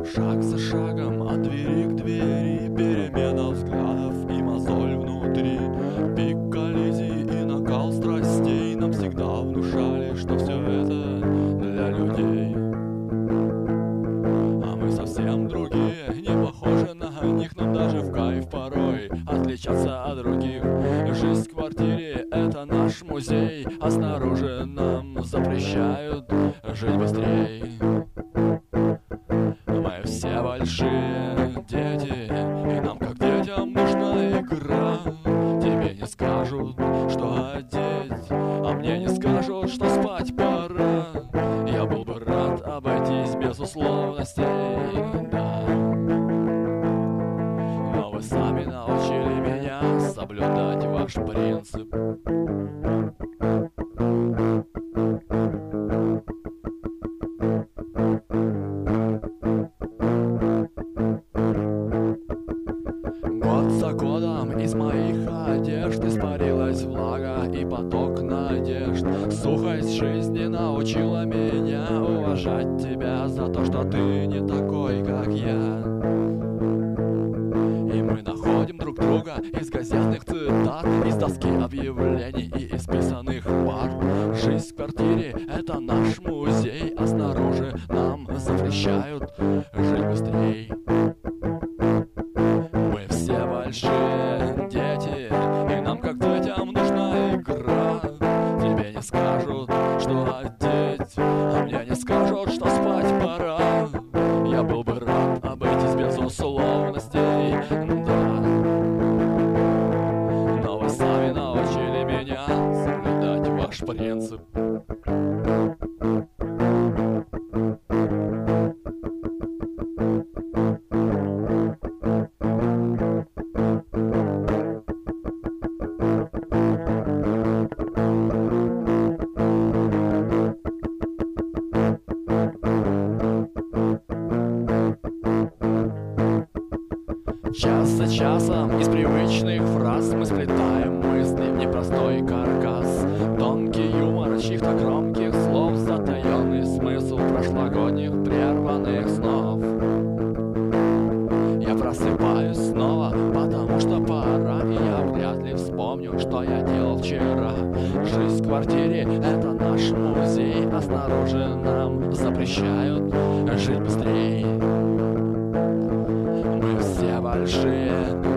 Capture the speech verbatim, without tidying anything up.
Шаг за шагом от двери к двери, перемена взглядов и мозоль внутри, пик коллизий и накал страстей нам всегда внушали, что все это для людей. А мы совсем другие, не похожи на них, нам даже в кайф порой отличаться от других. Жизнь в квартире — это наш музей, а снаружи нам запрещают жить быстрей. Мы все большие дети, и нам, как детям, нужна игра. Тебе не скажут, что одеть, а мне не скажут, что спать пора. Я был бы рад обойтись без условностей, да. Но вы сами научили меня соблюдать ваш принцип. Год за годом из моих одежд испарилась влага и поток надежд. Сухость жизни научила меня уважать тебя за то, что ты не такой, как я. И мы находим друг друга из газетных цитат, из доски объявлений и из писаных пар. Жизнь в квартире — это наш музей, а снаружи нам запрещают жить быстрей. Мы все большие дети, и нам, как детям, нужна игра. Тебе не скажут, что одеть, а мне не скажут, что спать пора. Я был бы рад обойтись без условностей, да. Но вы сами научили меня соблюдать ваш принцип. Час за часом из привычных фраз мы сплетаем мысли в непростой каркас. Тонкий юмор чьих-то громких слов, затаенный смысл прошлогодних прерванных снов. Я просыпаюсь снова, потому что пора, и я вряд ли вспомню, что я делал вчера. Жизнь в квартире — это наш музей, а снаружи нам запрещают жить быстрее. Мы все большие